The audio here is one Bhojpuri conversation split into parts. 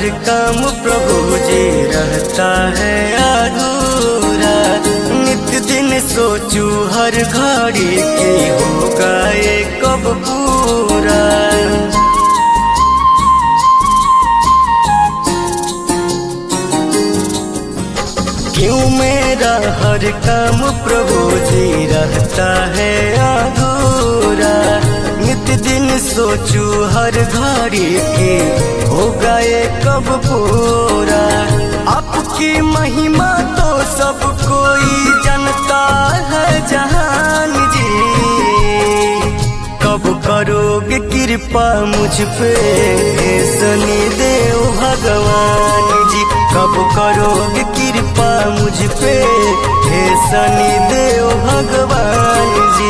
हर काम प्रभु जी रहता है अधूरा। नित्य दिन सोचूं हर घड़ी की होगा ये कब पूरा। क्यों मेरा हर काम प्रभु जी रहता है अधूरा। नित्य दिन सोचूं हर घड़ी की होगा ये कब पूरा। आपकी महिमा तो सब कोई जानता है जहान जी। कब करोगे कृपा मुझ पे शनि देव भगवान जी। कब करोगे कृपा मुझ पे हे शनि देव भगवान जी।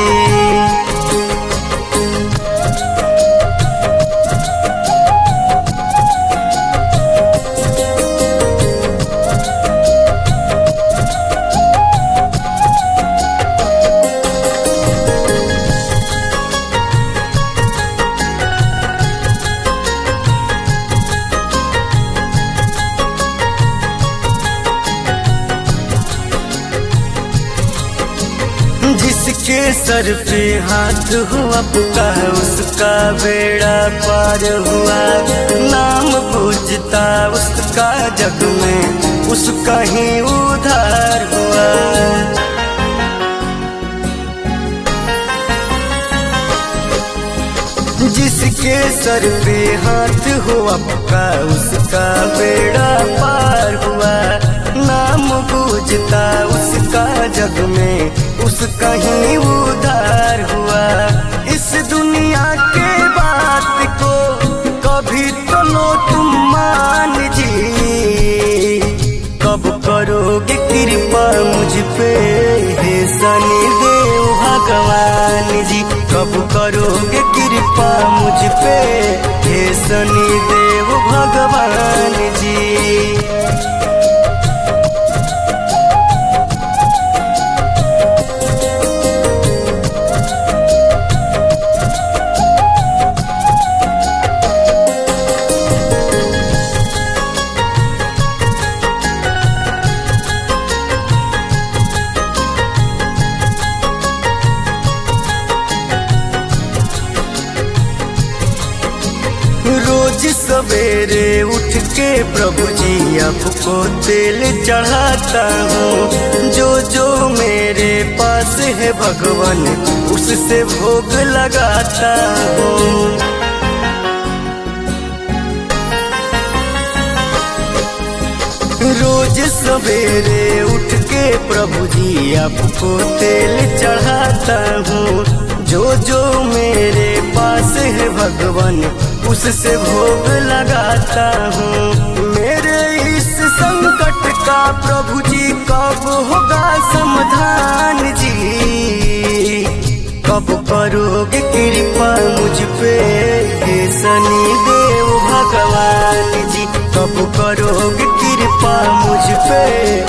जिसके सर पे हाथ हो आपका उसका बेड़ा पार हुआ। नाम पूजता उसका जग में उसका ही उद्धार हुआ। जिसके सर पे हाथ हो आपका उसका बेड़ा पार हुआ। नाम पूजता उसका जग में उसका ही उद्धार हुआ। इस दुनिया के बात को कभी तो लो तुम मान जी। कब करोगे कृपा मुझ पे हे शनि देव भगवान जी। कब करोगे कृपा मुझ पे हे शनि देव भगवान जी। रोज सवेरे उठ के प्रभु जी आपको तेल चढ़ाता हूँ। जो जो मेरे पास है भगवान उससे भोग लगाता हूँ। रोज सवेरे उठ के प्रभु जी आपको तेल चढ़ाता हूँ। जो जो मेरे पास है भगवान उससे भोग लगाता हूँ। मेरे इस संकट का प्रभु जी कब होगा समाधान जी। कब करोगे कृपा मुझ पे हे शनि देव भगवान जी। कब करोगे कृपा मुझ पे